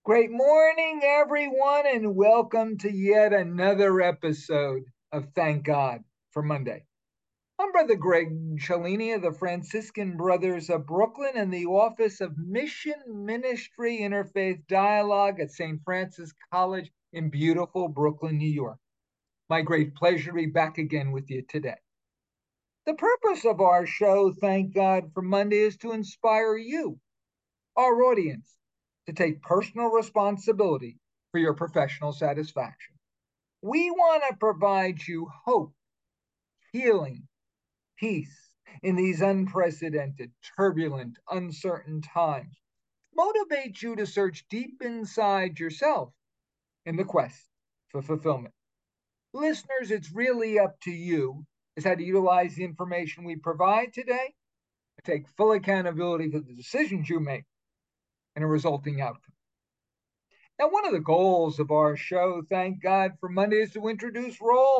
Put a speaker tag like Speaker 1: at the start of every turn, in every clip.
Speaker 1: Great morning, everyone, and welcome to yet another episode of Thank God for Monday. I'm Brother Greg Cellini of the Franciscan Brothers of Brooklyn and the Office of Mission Ministry Interfaith Dialogue at St. Francis College in beautiful Brooklyn, New York. My great pleasure to be back again with you today. The purpose of our show, Thank God for Monday, is to inspire you, our audience, to take personal responsibility for your professional satisfaction. We want to provide you hope, healing, peace in these unprecedented, turbulent, uncertain times. Motivate you to search deep inside yourself in the quest for fulfillment. Listeners, it's really up to you as how to utilize the information we provide today and take full accountability for the decisions you make and a resulting outcome. Now, one of the goals of our show, Thank God for Monday, is to introduce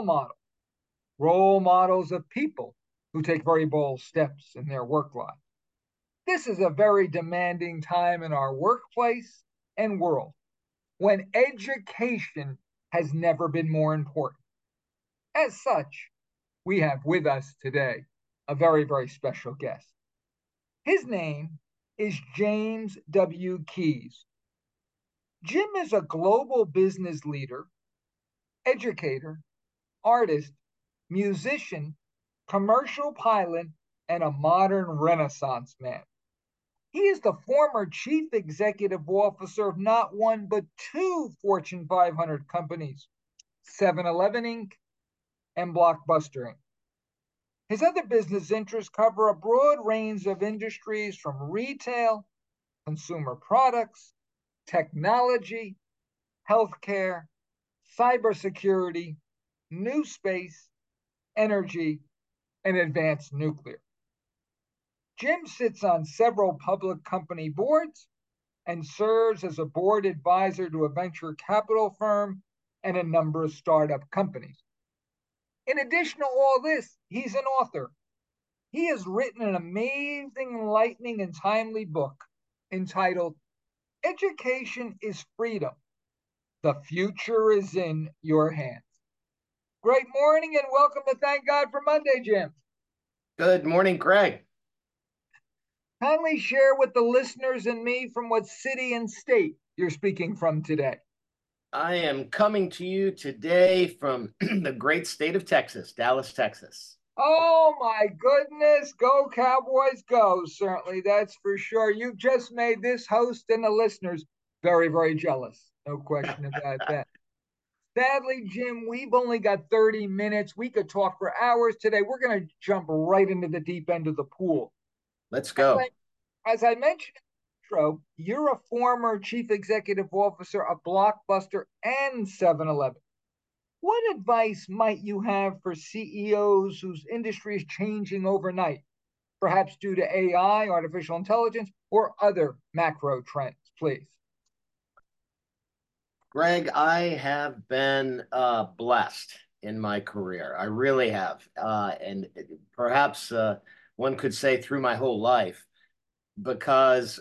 Speaker 1: role models of people who take very bold steps in their work life. This is a very demanding time in our workplace and world when education has never been more important. As such, we have with us today a very, very special guest. His name is James W. Keyes. Jim is a global business leader, educator, artist, musician, commercial pilot, and a modern Renaissance man. He is the former chief executive officer of not one but two Fortune 500 companies, 7-Eleven Inc. and Blockbuster Inc. His other business interests cover a broad range of industries from retail, consumer products, technology, healthcare, cybersecurity, new space, energy, and advanced nuclear. Jim sits on several public company boards and serves as a board advisor to a venture capital firm and a number of startup companies. In addition to all this, he's an author. He has written an amazing, enlightening, and timely book entitled Education is Freedom. The future is in your hands. Great morning and welcome to Thank God for Monday, Jim.
Speaker 2: Good morning, Greg.
Speaker 1: Kindly share with the listeners and me from what city and state you're speaking from today.
Speaker 2: I am coming to you today from the great state of Texas, Dallas, Texas.
Speaker 1: Oh my goodness, go Cowboys, go. Certainly, that's for sure. You've just made this host and the listeners very, very jealous. No question about that. Sadly, Jim, we've only got 30 minutes. We could talk for hours today. We're going to jump right into the deep end of the pool.
Speaker 2: Let's
Speaker 1: As I,
Speaker 2: go.
Speaker 1: as I mentioned in the intro, you're a former chief executive officer of Blockbuster and 7-Eleven. What advice might you have for CEOs whose industry is changing overnight, perhaps due to AI, artificial intelligence, or other macro trends, please?
Speaker 2: Greg, I have been blessed in my career. I really have. And perhaps one could say through my whole life, because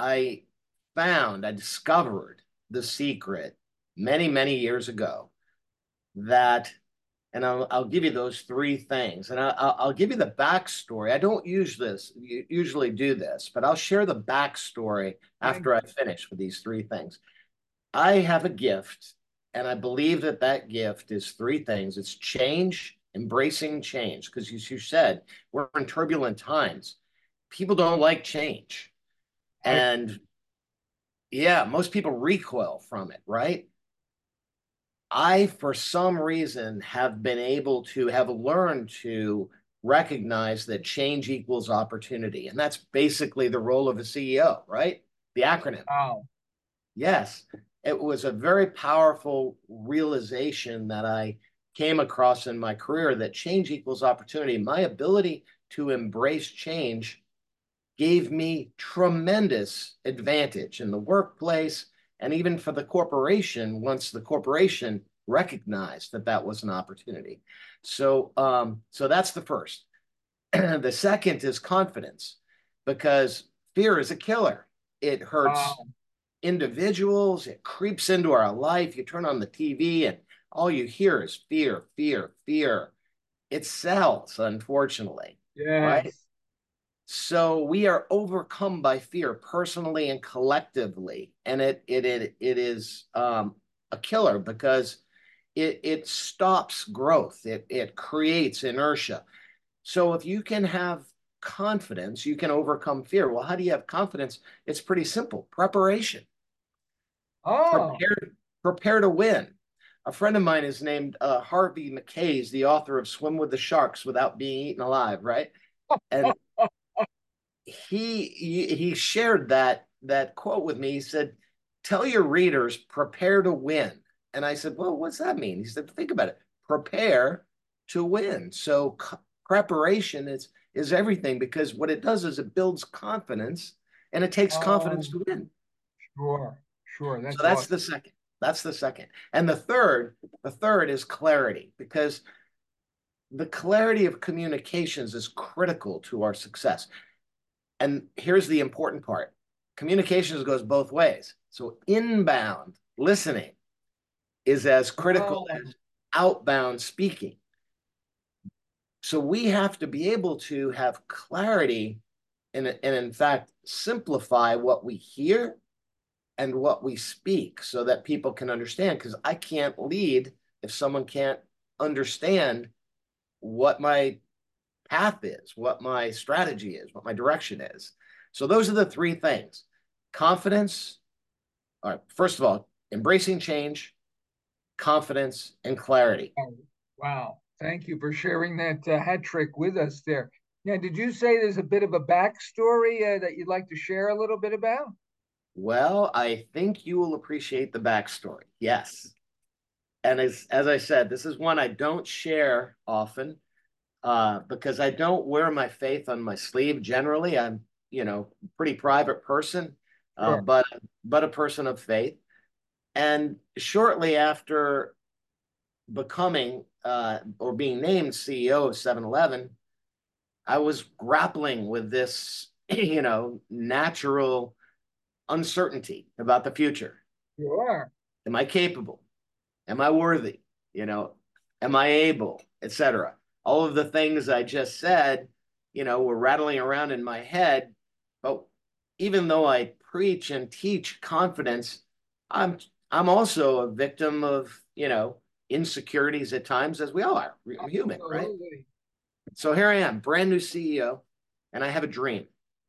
Speaker 2: I discovered the secret many, many years ago that, and I'll give you those three things, and I'll give you the backstory. I don't usually do this, but I'll share the backstory
Speaker 1: Thank
Speaker 2: after I
Speaker 1: you.
Speaker 2: finish with these three things. I have a gift, and I believe that that gift is three things. It's change, embracing change, because as you said, we're in turbulent times. People don't like change,
Speaker 1: I,
Speaker 2: and yeah, most people recoil from it, right? I, for some reason, have learned to recognize that change equals opportunity. And that's basically the role of a CEO, right? The acronym.
Speaker 1: wow.
Speaker 2: Yes. It was a very powerful realization that I came across in my career that change equals opportunity. My ability to embrace change gave me tremendous advantage in the workplace and even for the corporation once the corporation recognized that that was an opportunity. So that's the first. The second is confidence, because fear is a killer. It hurts.
Speaker 1: Wow.
Speaker 2: individuals. It creeps into our life. You turn on the TV and all you hear is fear, fear, fear. It sells, unfortunately, right?
Speaker 1: Yes.
Speaker 2: So we are overcome by fear personally and collectively, and it is a killer because it stops growth. It creates inertia. So if you can have confidence, you can overcome fear. Well, how do you have confidence? It's pretty simple. Preparation.
Speaker 1: Oh,
Speaker 2: Prepare prepare to win. A friend of mine is named Harvey McKay, the author of Swim with the Sharks Without Being Eaten Alive, right? And he shared that quote with me. He said, "Tell your readers prepare to win." And I said, "Well, what's that mean?" He said, "Think about it. Prepare to win." So preparation is everything because what it does is it builds confidence and it takes confidence
Speaker 1: um,
Speaker 2: to win.
Speaker 1: sure, sure.
Speaker 2: So
Speaker 1: That's
Speaker 2: that's
Speaker 1: awesome.
Speaker 2: the second. That's the second. And the third is clarity because the clarity of communications is critical to our success. And here's the important part. Communications goes both ways. So inbound listening is as critical
Speaker 1: Oh,
Speaker 2: as outbound speaking. So we have to be able to have clarity and in fact simplify what we hear and what we speak so that people can understand. Because I can't lead if someone can't understand what my path is, what my strategy is, what my direction is. So those are the three things. Confidence, all right, first of all, embracing change, confidence, and clarity.
Speaker 1: wow. Wow. Thank you for sharing that hat trick with us there. Now, did you say there's a bit of a backstory that you'd like to share a little bit about?
Speaker 2: Well, I think you will appreciate the backstory. Yes. And as I said, this is one I don't share often because I don't wear my faith on my sleeve. Generally, I'm, pretty private person, uh,
Speaker 1: Sure.
Speaker 2: but but a person of faith. And shortly after becoming or being named CEO of 7-Eleven, I was grappling with this, natural uncertainty about the future.
Speaker 1: Sure.
Speaker 2: Am I capable? Am I worthy? You know, am I able, etc. All of the things I just said, were rattling around in my head. But even though I preach and teach confidence, I'm I'm also a victim of, insecurities at times, as we all are. I'm human, right?
Speaker 1: Absolutely.
Speaker 2: So here I am, brand new CEO, and I have a dream.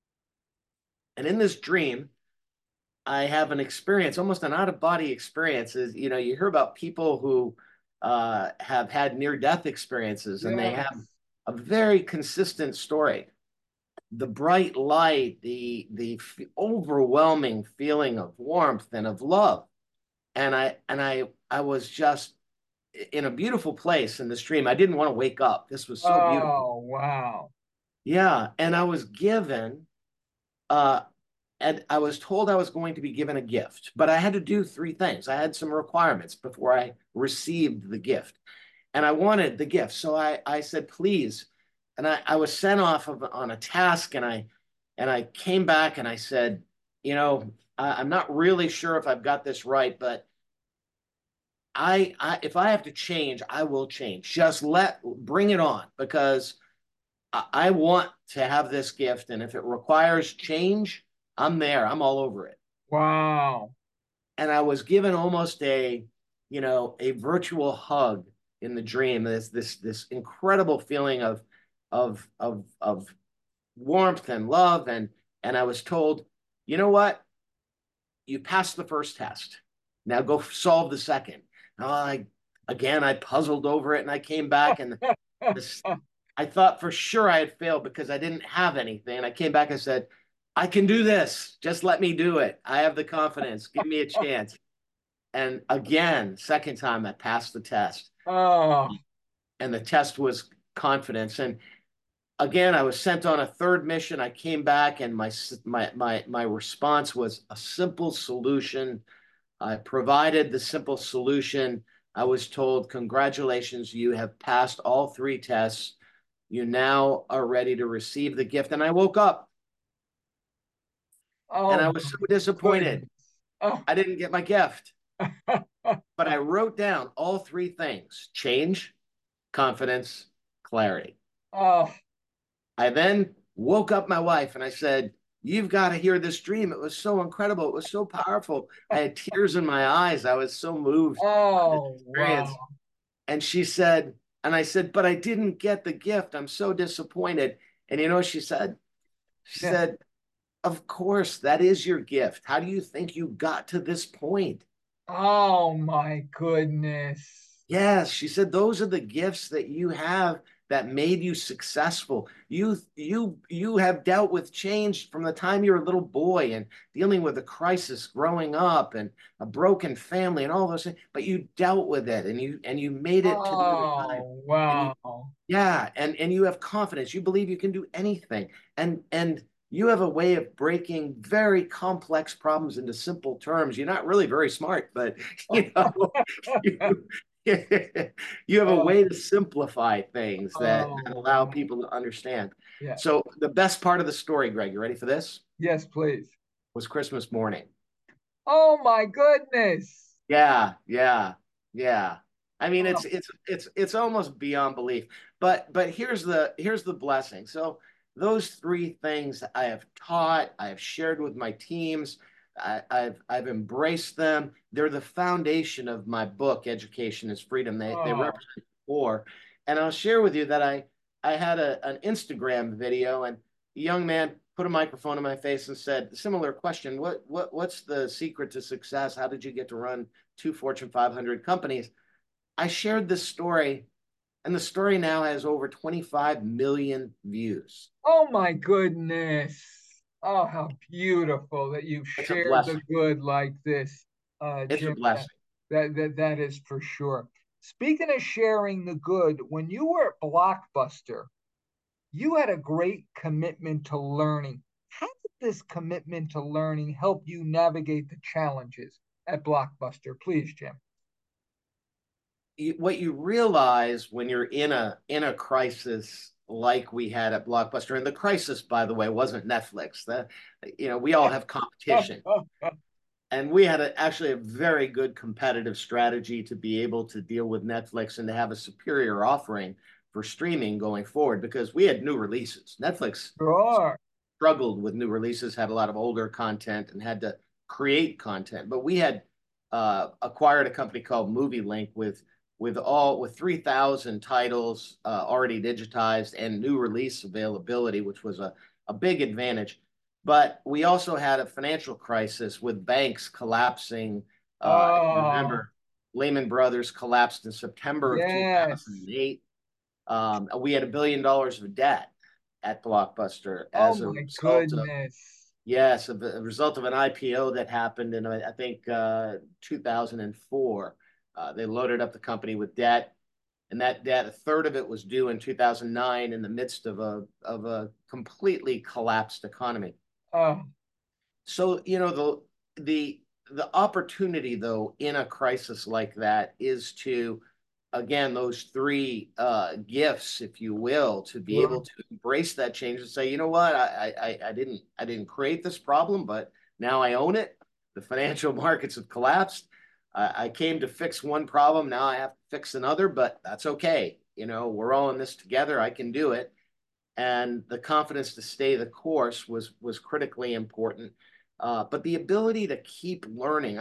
Speaker 2: And in this dream, I have an experience, almost an out of body experience. Is you hear about people who have had near death experiences, and they have
Speaker 1: Yes.
Speaker 2: a very consistent story. The bright light, the overwhelming feeling of warmth and of love, and I was just in a beautiful place in this dream. I didn't want to wake up. This was so beautiful.
Speaker 1: Oh, wow.
Speaker 2: Yeah, and I was given uh, and I was told I was going to be given a gift, but I had to do three things. I had some requirements before I received the gift, and I wanted the gift. So I said, please. And I was sent off on a task, and I came back and I said, I'm not really sure if I've got this right, but if I have to change, I will change. Just bring it on because I want to have this gift, and if it requires change, I'm there. I'm all over it.
Speaker 1: Wow.
Speaker 2: And I was given almost a virtual hug in the dream. This incredible feeling of warmth and love, and I was told, you know what, you passed the first test. Now go solve the second. Now I puzzled over it, and I came back and this I thought for sure I had failed because I didn't have anything. And I came back and said, I can do this. Just let me do it. I have the confidence. Give me a chance. And again, second time I passed the test.
Speaker 1: Oh,
Speaker 2: And the test was confidence. And again, I was sent on a third mission. I came back and my response was a simple solution. I provided the simple solution. I was told, congratulations, you have passed all three tests. You now are ready to receive the gift. And I woke up and
Speaker 1: oh
Speaker 2: I
Speaker 1: my
Speaker 2: was so disappointed.
Speaker 1: goodness.
Speaker 2: I didn't get my gift, but I wrote down all three things: change, confidence, clarity.
Speaker 1: Oh,
Speaker 2: I then woke up my wife and I said, "You've got to hear this dream. It was so incredible. It was so powerful. I had tears in my eyes. I was so moved by this
Speaker 1: oh,
Speaker 2: experience."
Speaker 1: wow.
Speaker 2: And she said, and I said, "But I didn't get the gift. I'm so disappointed." And you know what she said? She
Speaker 1: Yeah.
Speaker 2: said, "Of course, that is your gift. How do you think you got to this point?"
Speaker 1: Oh my goodness.
Speaker 2: Yes, she said those are the gifts that you have that made you successful. You have dealt with change from the time you're a little boy and dealing with a crisis growing up and a broken family and all those things, but you dealt with it and you made it to the other side.
Speaker 1: Oh,
Speaker 2: And you
Speaker 1: wow.
Speaker 2: yeah, and you have confidence. You believe you can do anything. And you have a way of breaking very complex problems into simple terms. You're not really very smart, but you know, you, you have a
Speaker 1: Oh,
Speaker 2: way to simplify things that
Speaker 1: oh,
Speaker 2: allow
Speaker 1: wow.
Speaker 2: people to understand.
Speaker 1: Yeah.
Speaker 2: So the best part of the story, Greg, you ready for this?
Speaker 1: Yes, please.
Speaker 2: Was Christmas morning.
Speaker 1: Oh my goodness.
Speaker 2: Yeah, yeah, yeah. I mean,
Speaker 1: Oh,
Speaker 2: it's almost beyond belief. But here's the blessing. So those three things I have taught, I have shared with my teams, I've embraced them. They're the foundation of my book, Education is Freedom. They
Speaker 1: oh,
Speaker 2: represent the core. And I'll share with you that I had an Instagram video and a young man put a microphone in my face and said, similar question, what's the secret to success? How did you get to run two Fortune 500 companies? I shared this story, and the story now has over 25 million views.
Speaker 1: oh my goodness. Oh, how beautiful that you've
Speaker 2: It's a
Speaker 1: shared the
Speaker 2: blessing.
Speaker 1: good like this,
Speaker 2: It's a
Speaker 1: Jim.
Speaker 2: blessing.
Speaker 1: That is for sure. Speaking of sharing the good, when you were at Blockbuster, you had a great commitment to learning. How did this commitment to learning help you navigate the challenges at Blockbuster? Please, Jim.
Speaker 2: What you realize when you're in a crisis like we had at Blockbuster, and the crisis, by the way, wasn't Netflix. We all have competition. And we had actually a very good competitive strategy to be able to deal with Netflix and to have a superior offering for streaming going forward because we had new releases. Netflix
Speaker 1: Sure.
Speaker 2: struggled with new releases, had a lot of older content, and had to create content. But we had acquired a company called Movie Link with 3,000 titles already digitized and new release availability, which was a big advantage. But we also had a financial crisis with banks collapsing. If you
Speaker 1: Oh,
Speaker 2: remember, Lehman Brothers collapsed in September of
Speaker 1: yes.
Speaker 2: 2008. We had $1 billion of debt at Blockbuster
Speaker 1: Oh
Speaker 2: as a
Speaker 1: my
Speaker 2: result of
Speaker 1: goodness.
Speaker 2: yes, a result of an IPO that happened in I think 2004. They loaded up the company with debt, and that debt, a third of it was due in 2009 in the midst of a completely collapsed economy.
Speaker 1: Oh,
Speaker 2: So, the the opportunity though in a crisis like that is to again those three gifts, if you will, to be able
Speaker 1: sure.
Speaker 2: to embrace that change and say, you know what, I didn't create this problem, but now I own it. The financial markets have collapsed. I came to fix one problem. Now I have to fix another, but that's okay. We're all in this together. I can do it, and the confidence to stay the course was critically important. But the ability to keep learning,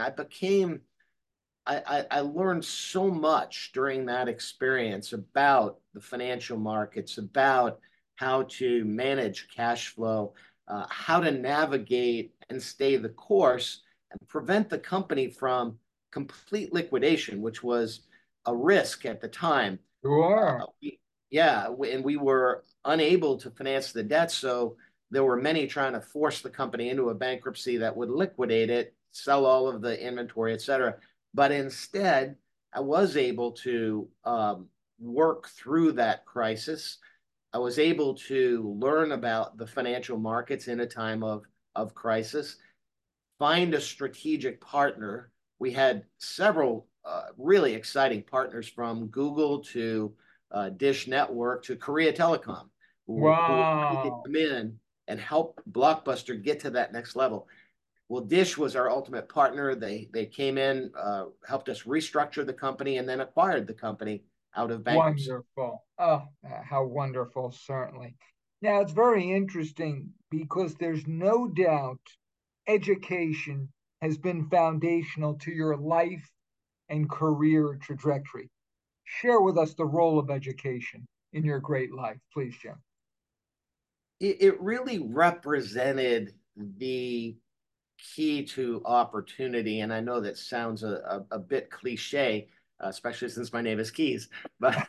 Speaker 2: I learned so much during that experience about the financial markets, about how to manage cash flow, how to navigate and stay the course and prevent the company from complete liquidation, which was a risk at the time.
Speaker 1: Sure.
Speaker 2: Yeah, and we were unable to finance the debt, so there were many trying to force the company into a bankruptcy that would liquidate it, sell all of the inventory, et cetera. But instead, I was able to work through that crisis. I was able to learn about the financial markets in a time of crisis, find a strategic partner. We had several really exciting partners from Google to Dish Network to Korea Telecom who were ready to
Speaker 1: Wow.
Speaker 2: come in and help Blockbuster get to that next level. Well, Dish was our ultimate partner. They came in, helped us restructure the company, and then acquired the company out of bankruptcy.
Speaker 1: Wonderful. Oh, how wonderful, certainly. Now, it's very interesting because there's no doubt education has been foundational to your life and career trajectory. Share with us the role of education in your great life, please, Jim.
Speaker 2: It really represented the key to opportunity. And I know that sounds a bit cliche, especially since my name is Keys, but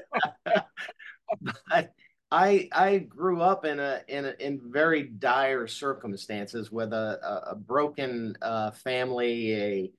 Speaker 2: but I grew up in very dire circumstances with a broken family,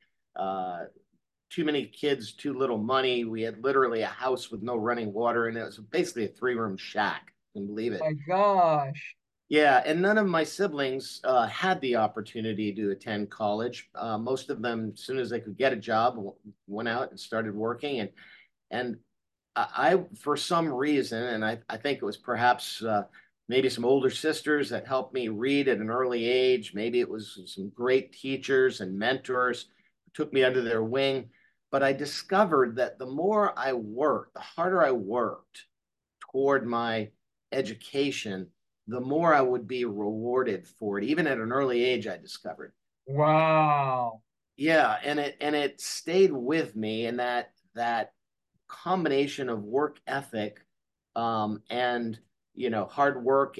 Speaker 2: too many kids, too little money. We had literally a house with no running water, and it was basically a three-room shack. Can you believe it?
Speaker 1: My gosh.
Speaker 2: Yeah, and none of my siblings had the opportunity to attend college. Most of them, as soon as they could get a job, went out and started working. And for some reason, and I think it was perhaps maybe some older sisters that helped me read at an early age. Maybe it was some great teachers and mentors who took me under their wing. But I discovered that the more I worked, the harder I worked toward my education, the more I would be rewarded for it. Even at an early age, I discovered.
Speaker 1: Wow.
Speaker 2: Yeah, and it stayed with me, and that combination of work ethic, and hard work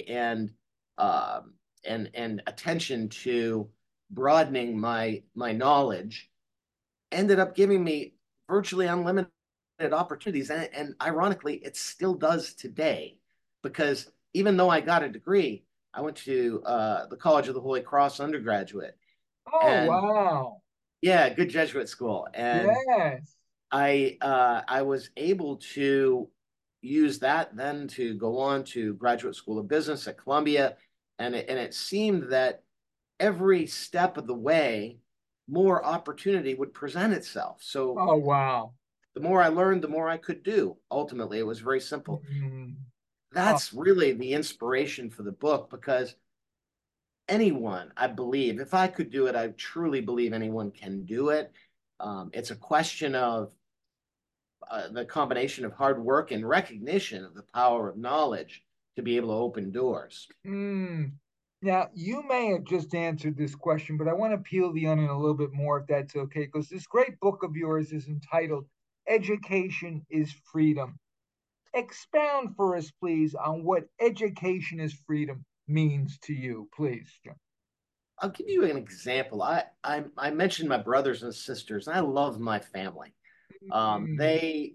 Speaker 2: and attention to broadening my knowledge ended up giving me virtually unlimited opportunities. And ironically, it still does today, because even though I got a degree, I went to the College of the Holy Cross undergraduate.
Speaker 1: Oh,
Speaker 2: And
Speaker 1: wow.
Speaker 2: yeah, good Jesuit school. And
Speaker 1: Yes.
Speaker 2: I was able to use that then to go on to Graduate School of Business at Columbia. And it seemed that every step of the way, more opportunity would present itself. So
Speaker 1: Oh, wow.
Speaker 2: the more I learned, the more I could do. Ultimately, it was very simple.
Speaker 1: Mm. Oh,
Speaker 2: That's really the inspiration for the book, because anyone, I believe, if I could do it, I truly believe anyone can do it. It's a question of the combination of hard work and recognition of the power of knowledge to be able to open doors.
Speaker 1: mm. Now, you may have just answered this question, but I want to peel the onion a little bit more if that's okay, because this great book of yours is entitled Education is Freedom. Expound for us, please, on what education is freedom means to you, please, Jim.
Speaker 2: I'll give you an example. I mentioned my brothers and sisters, and I love my family.
Speaker 1: Mm.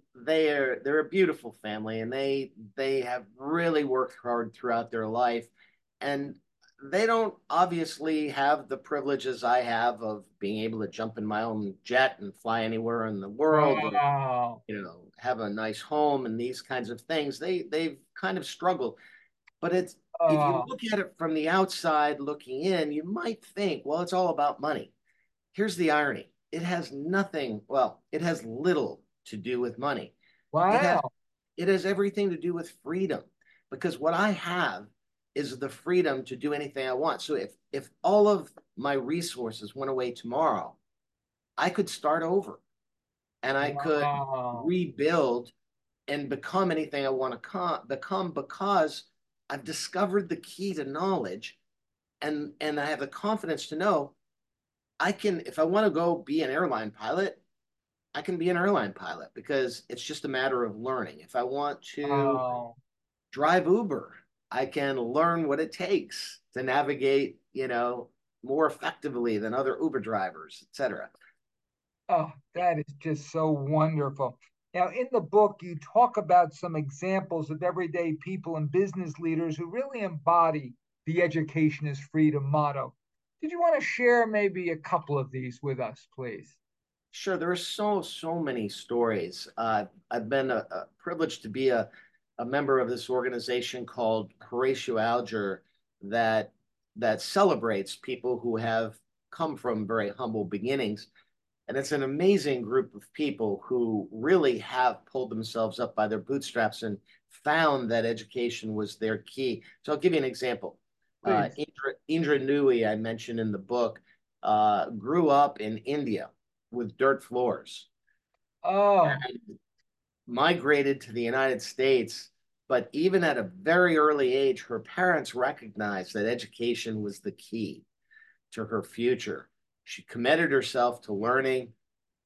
Speaker 2: They're a beautiful family, and they have really worked hard throughout their life, and they don't obviously have the privileges I have of being able to jump in my own jet and fly anywhere in the world, or
Speaker 1: Wow.
Speaker 2: have a nice home and these kinds of things. They've kind of struggled, but it's if you
Speaker 1: Uh,
Speaker 2: look at it from the outside looking in, you might think, well, it's all about money. Here's the irony. It has nothing, well, it has little to do with money. It has
Speaker 1: wow.
Speaker 2: it has everything to do with freedom, because what I have is the freedom to do anything I want. So if all of my resources went away tomorrow, I could start over, and I could
Speaker 1: Wow.
Speaker 2: rebuild and become anything I want to become, because I've discovered the key to knowledge, and I have the confidence to know I can, if I want to go be an airline pilot, I can be an airline pilot, because it's just a matter of learning. If I want to
Speaker 1: Wow.
Speaker 2: drive Uber, I can learn what it takes to navigate, more effectively than other Uber drivers, etc.
Speaker 1: Oh, that is just so wonderful. Now, in the book, you talk about some examples of everyday people and business leaders who really embody the education is freedom motto. Did you want to share maybe a couple of these with us, please?
Speaker 2: Sure, there are so many stories. I've been privileged to be a member of this organization called Horatio Alger, that that celebrates people who have come from very humble beginnings. And it's an amazing group of people who really have pulled themselves up by their bootstraps and found that education was their key. So I'll give you an example.
Speaker 1: Please.
Speaker 2: Indra Nooyi, I mentioned in the book. grew up in India with dirt floors,
Speaker 1: Oh,
Speaker 2: migrated to the United States. But even at a very early age, her parents recognized that education was the key to her future. She committed herself to learning,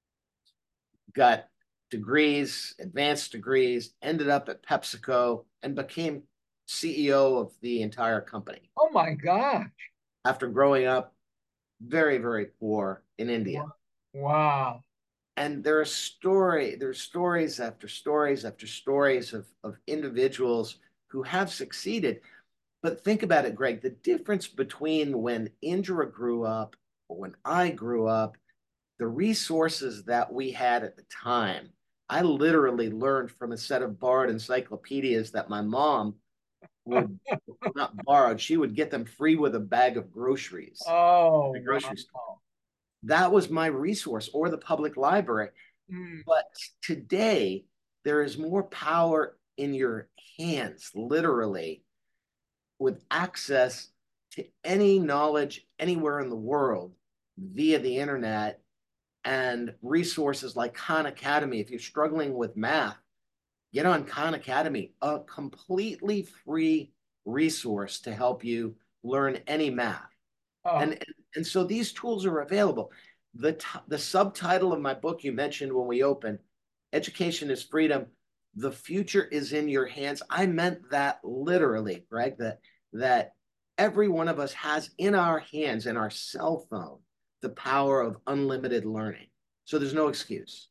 Speaker 2: got degrees, advanced degrees, ended up at PepsiCo, and became CEO of the entire company
Speaker 1: oh my gosh.
Speaker 2: after growing up very, very poor in India.
Speaker 1: Wow.
Speaker 2: And there's stories after stories after stories of individuals who have succeeded. But think about it, Greg, the difference between when Indra grew up or when I grew up, the resources that we had at the time. I literally learned from a set of borrowed encyclopedias that my mom would not borrowed, she would get them free with a bag of groceries at
Speaker 1: Oh,
Speaker 2: the
Speaker 1: wow.
Speaker 2: grocery store. That was my resource, or the public library.
Speaker 1: Mm.
Speaker 2: But today, there is more power in your hands, literally, with access to any knowledge anywhere in the world via the internet and resources like Khan Academy. If you're struggling with math, get on Khan Academy, a completely free resource to help you learn any math.
Speaker 1: Oh,
Speaker 2: And so these tools are available. The subtitle of my book you mentioned when we opened, Education is Freedom. The future is in your hands. I meant that literally, Greg, that every one of us has in our hands, in our cell phone, the power of unlimited learning. So there's no excuse.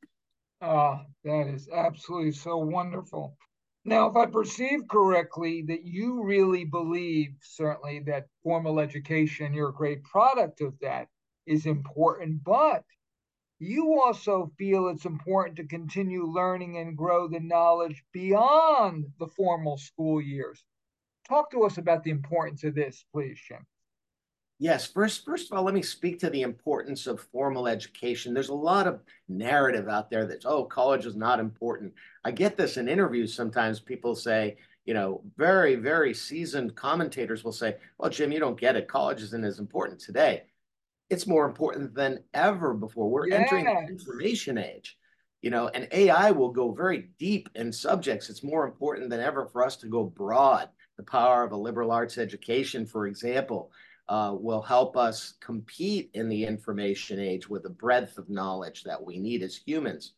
Speaker 1: that is absolutely so wonderful. Now, if I perceive correctly, that you really believe, certainly, that formal education, you're a great product of that, is important, but you also feel it's important to continue learning and grow the knowledge beyond the formal school years. Talk to us about the importance of this, please, Jim.
Speaker 2: Yes, first of all, let me speak to the importance of formal education. There's a lot of narrative out there that's, oh, college is not important. I get this in interviews sometimes. People say, very, very seasoned commentators will say, well, Jim, you don't get it. College isn't as important today. It's more important than ever before. We're entering the
Speaker 1: Yes.
Speaker 2: information age, and AI will go very deep in subjects. It's more important than ever for us to go broad. The power of a liberal arts education, for example, will help us compete in the information age with the breadth of knowledge that we need as humans.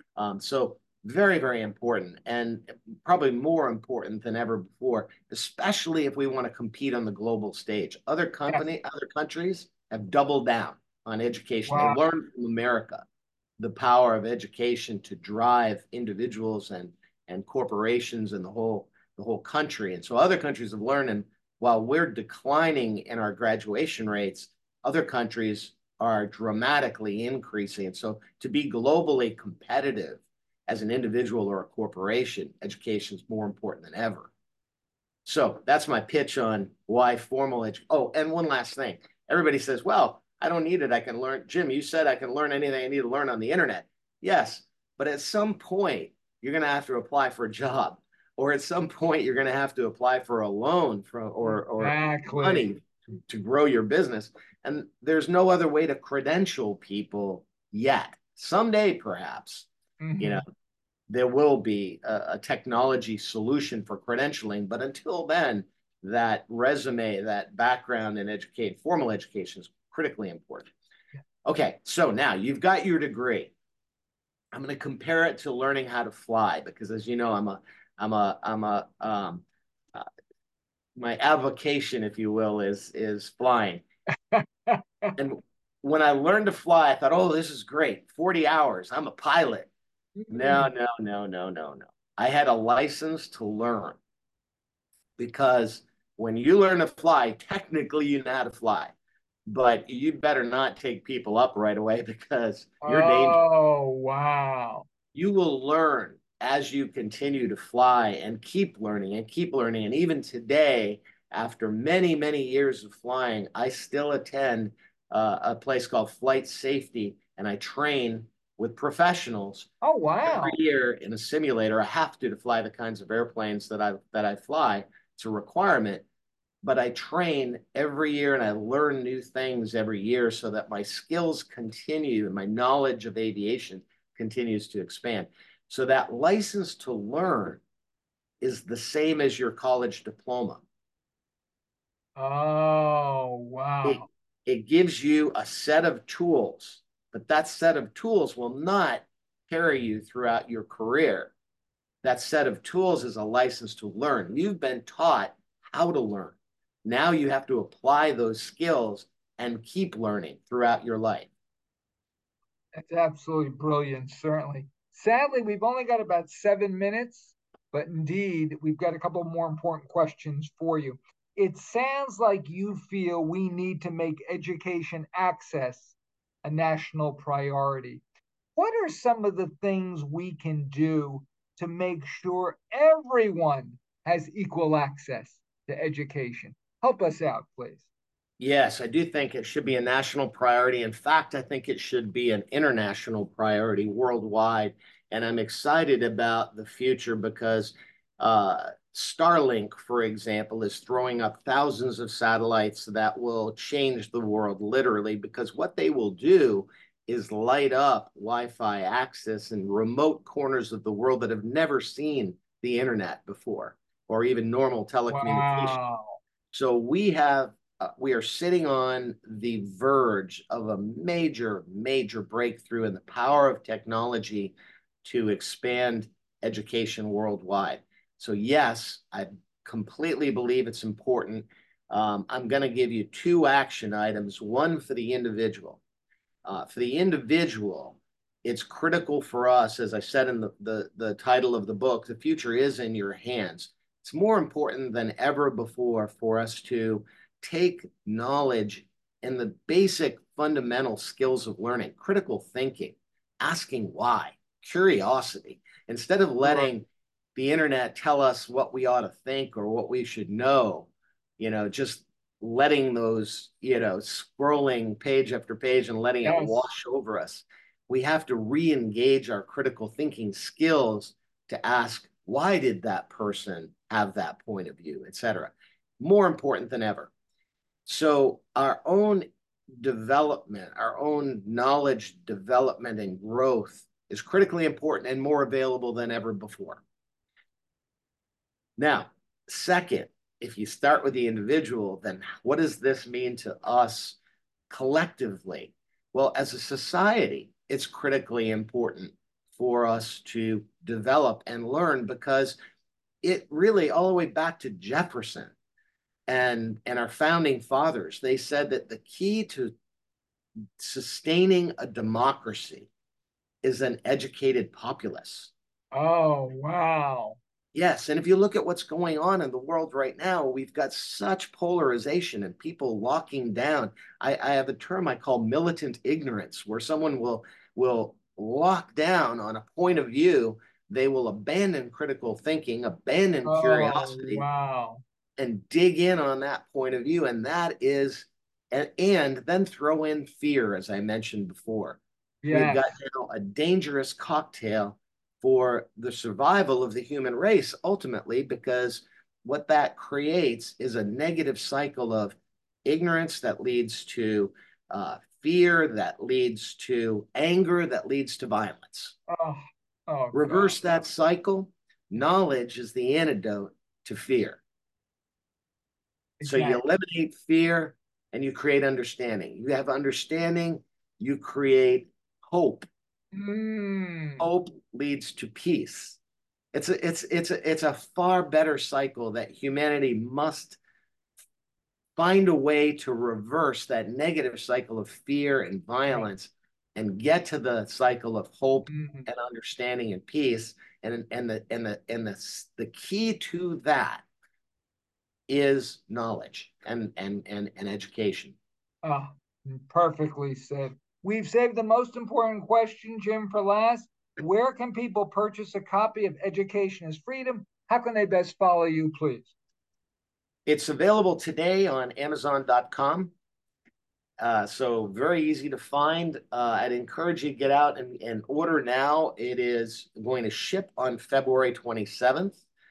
Speaker 2: So very, very important, and probably more important than ever before, especially if we want to compete on the global stage.
Speaker 1: Yes.
Speaker 2: Other countries have doubled down on education. They
Speaker 1: Wow.
Speaker 2: learned from America the power of education to drive individuals and corporations and the whole country. And so other countries have learned, and while we're declining in our graduation rates, other countries are dramatically increasing. And so to be globally competitive as an individual or a corporation, education is more important than ever. So that's my pitch on why formal education. Oh, and one last thing. Everybody says, well, I don't need it. I can learn. Jim, you said I can learn anything I need to learn on the internet. Yes, but at some point, you're going to have to apply for a job, or at some point, you're going to have to apply for a loan or
Speaker 1: Exactly.
Speaker 2: money to grow your business. And there's no other way to credential people yet. Someday, perhaps, you know,
Speaker 1: Hmm.
Speaker 2: there will be a technology solution for credentialing. But until then, that resume, that background in formal education is critically important. Okay, so now you've got your degree. I'm going to compare it to learning how to fly because, as you know, uh, my avocation, if you will, is flying. And when I learned to fly, I thought, oh, this is great. 40 hours. I'm a pilot. No,
Speaker 1: Mm.
Speaker 2: no, no, no, no, no. I had a license to learn because when you learn to fly, technically you know how to fly, but you better not take people up right away because you're dangerous.
Speaker 1: Oh, wow.
Speaker 2: You will learn as you continue to fly and keep learning and keep learning. And even today, after many, many years of flying, I still attend a place called Flight Safety and I train with professionals
Speaker 1: Oh,
Speaker 2: every
Speaker 1: wow.
Speaker 2: year in a simulator. I have to fly the kinds of airplanes that I fly. It's a requirement. but I train every year and I learn new things every year so that my skills continue and my knowledge of aviation continues to expand. So that license to learn is the same as your college diploma.
Speaker 1: Oh,
Speaker 2: It,
Speaker 1: wow.
Speaker 2: it gives you a set of tools, but that set of tools will not carry you throughout your career. That set of tools is a license to learn. You've been taught how to learn. Now you have to apply those skills and keep learning throughout your life.
Speaker 1: That's absolutely brilliant, certainly. Sadly, we've only got about 7 minutes, but indeed, we've got a couple more important questions for you. It sounds like you feel we need to make education access a national priority. What are some of the things we can do to make sure everyone has equal access to education? Help us out, please.
Speaker 2: Yes, I do think it should be a national priority. In fact, I think it should be an international priority worldwide. And I'm excited about the future because Starlink, for example, is throwing up thousands of satellites that will change the world literally, because what they will do is light up Wi-Fi access in remote corners of the world that have never seen the internet before or even normal telecommunications.
Speaker 1: Wow.
Speaker 2: So we are sitting on the verge of a major, major breakthrough in the power of technology to expand education worldwide. So yes, I completely believe it's important. I'm going to give you two action items, one for the individual. For the individual, it's critical for us, as I said in the title of the book, the future is in your hands. It's more important than ever before for us to take knowledge and the basic fundamental skills of learning, critical thinking, asking why, curiosity, instead of
Speaker 1: Sure.
Speaker 2: letting the internet tell us what we ought to think or what we should know, just letting those, scrolling page after page and letting it
Speaker 1: Yes.
Speaker 2: wash over us. We have to re-engage our critical thinking skills to ask, why did that person have that point of view, et cetera? More important than ever. So our own development, our own knowledge development and growth is critically important and more available than ever before. Now, second, if you start with the individual, then what does this mean to us collectively? Well, as a society, it's critically important for us to develop and learn, because it really, all the way back to Jefferson and our founding fathers, they said that the key to sustaining a democracy is an educated populace.
Speaker 1: Oh, wow.
Speaker 2: Yes, and if you look at what's going on in the world right now, we've got such polarization and people locking down. I have a term I call militant ignorance, where someone will lock down on a point of view. They will abandon critical thinking, abandon
Speaker 1: Oh,
Speaker 2: curiosity,
Speaker 1: wow.
Speaker 2: and dig in on that point of view. And that is, and then throw in fear, as I mentioned before. We've got
Speaker 1: Yes.
Speaker 2: now a dangerous cocktail for the survival of the human race ultimately, because what that creates is a negative cycle of ignorance that leads to fear, that leads to anger, that leads to violence.
Speaker 1: Oh, oh God.
Speaker 2: Reverse that cycle. Knowledge is the antidote to fear. So you
Speaker 1: Exactly.
Speaker 2: eliminate fear and you create understanding. You have understanding, you create hope.
Speaker 1: Mm.
Speaker 2: Hope leads to peace. It's a far better cycle that humanity must find a way to reverse that negative cycle of fear and
Speaker 1: Right.
Speaker 2: violence and get to the cycle of hope
Speaker 1: Mm.
Speaker 2: and understanding and peace. And the key to that is knowledge and education.
Speaker 1: Oh, perfectly said. We've saved the most important question, Jim, for last. Where can people purchase a copy of Education is Freedom? How can they best follow you, please?
Speaker 2: It's available today on Amazon.com. So very easy to find. I'd encourage you to get out and order now. It is going to ship on February 27th.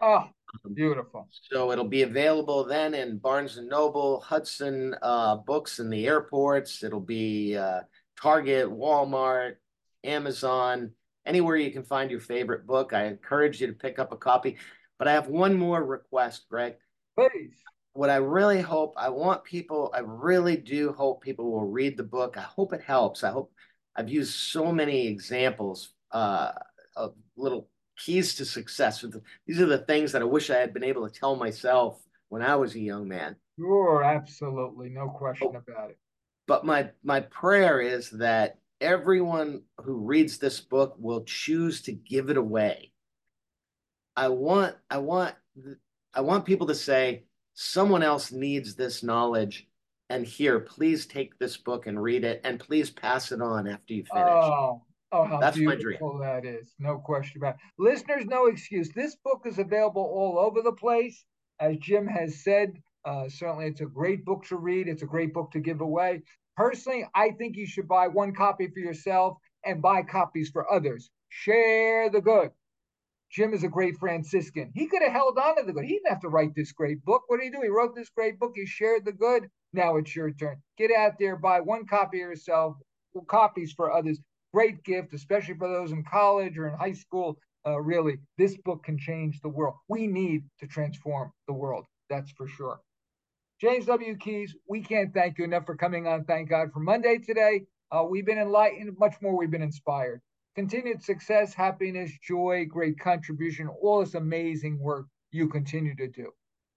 Speaker 1: Oh,
Speaker 2: Um,
Speaker 1: beautiful.
Speaker 2: So it'll be available then in Barnes and Noble, Hudson Books in the airports. It'll be Target, Walmart, Amazon, anywhere you can find your favorite book. I encourage you to pick up a copy. But I have one more request, Greg.
Speaker 1: Please.
Speaker 2: What I really hope, I want people, I really do hope people will read the book. I hope it helps. I hope I've used so many examples of little keys to success. These are the things that I wish I had been able to tell myself when I was a young man.
Speaker 1: Sure, absolutely. No question
Speaker 2: Oh,
Speaker 1: about it.
Speaker 2: but my prayer is that everyone who reads this book will choose to give it away. I want I want I want people to say someone else needs this knowledge, and here, please take this book and read it, and please pass it on after you finish.
Speaker 1: Oh, oh, how
Speaker 2: That's my dream.
Speaker 1: beautiful that is. No question about it. Listeners, no excuse. This book is available all over the place. As Jim has said, certainly it's a great book to read. It's a great book to give away. Personally, I think you should buy one copy for yourself and buy copies for others. Share the good. Jim is a great Franciscan. He could have held on to the good. He didn't have to write this great book. What did he do? He wrote this great book. He shared the good. Now it's your turn. Get out there, buy one copy yourself, copies for others. Great gift, especially for those in college or in high school. Really, this book can change the world. We need to transform the world. That's for sure. James W. Keys, we can't thank you enough for coming on. Thank God for Monday today. We've been enlightened, much more, we've been inspired. Continued success, happiness, joy, great contribution, all this amazing work you continue to do.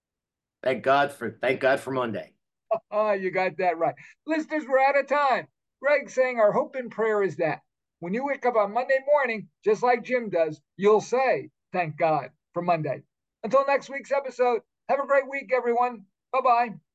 Speaker 2: Thank God for Monday.
Speaker 1: You got that right. Listeners, we're out of time. Greg saying our hope and prayer is that when you wake up on Monday morning, just like Jim does, you'll say, thank God for Monday. Until next week's episode, have a great week, everyone. Bye bye.